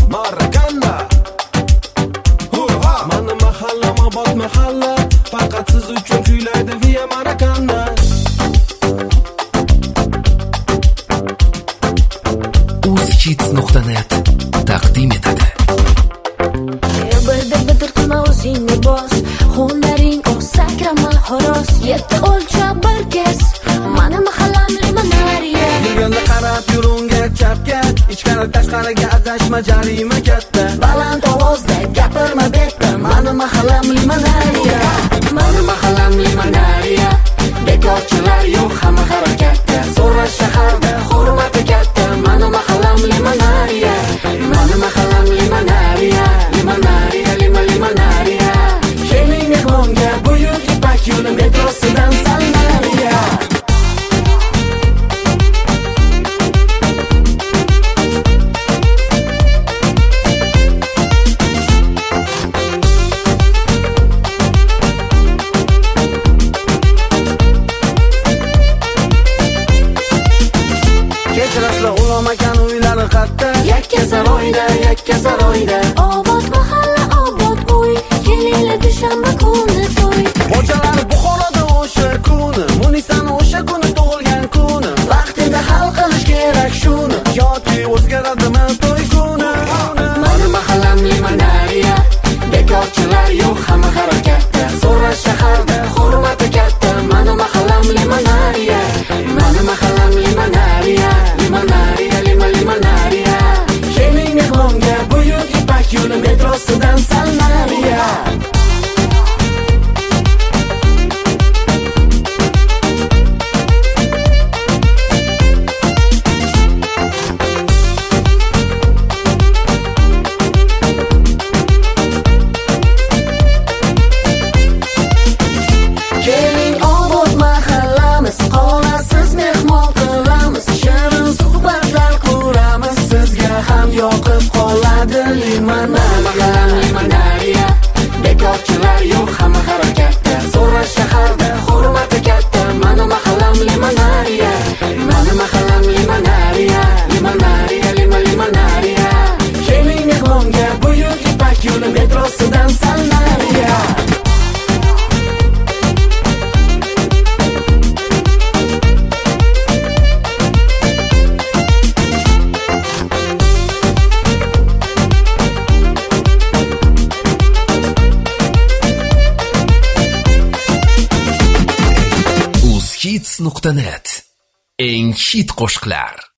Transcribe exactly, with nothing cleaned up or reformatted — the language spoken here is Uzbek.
Marakanda. Mani mahalla mabot mahalla, faqat siz uchun kuylaydi Via Marakanda. uzhits nuqta net taqdim etadi. Birdir bidir qilma o'zingni bos, hunaring oz sakrama xoros, yetti o'lchab bir kes, mani mahallam limonariya. Yurganda qarab yurunga chapga, ichkari tashqariga adashma jarima katta. Baland ovozda gapirma betda, mani mahallam limonariya. Mani mahallam limonariya, bekorchilar yo'q hamma harakatda, so'ra shaharda hurmati katta, mani mahallam limonariya. Mani mahallam limonariya, limonariya, limonariya. Keling mehmonga buyuk Ipak yo'li metrosidan salnariya. Kechirasizlar ulamagan uylari qatta, Yakka saroyda, yakka saroyda, obod mahalla, obod uy, kelinglar dushanba kuni to'y. Xo'jalar Buxoroda o'sha kuni, Munisani o'sha kuni tug'ilgan kuni, Vaqtida hal qilish kerak shuni, yoki o'zgaradimi to'y kuni. mani mahallam limonariya, bekorchilar yo'q hamma harakatda, so'ra shaharda hurmati katta, mani mahallam limonariya. Mani mahallam limonariya, limonariya, limonariya. Keling mehmonga buyuk Ipak yo'li metrosidan salnariya. Keling obod mahallamiz, qolasiz mehmon qilamiz, shirin suhbatlar quramiz, sizga ham yoqib qoladi limonariya. Limonariya, bekorchilar yo'q hamma harakatda, so'ra shaharda hurmati katta, mani mahallam limonariya. Mani mahallam limonariya, limonariya, limonariya. Keling mehmonga buyuk Ipak yo'li metrosidan salnariya. uzhits nuqta net eng hit qo'shiqlar.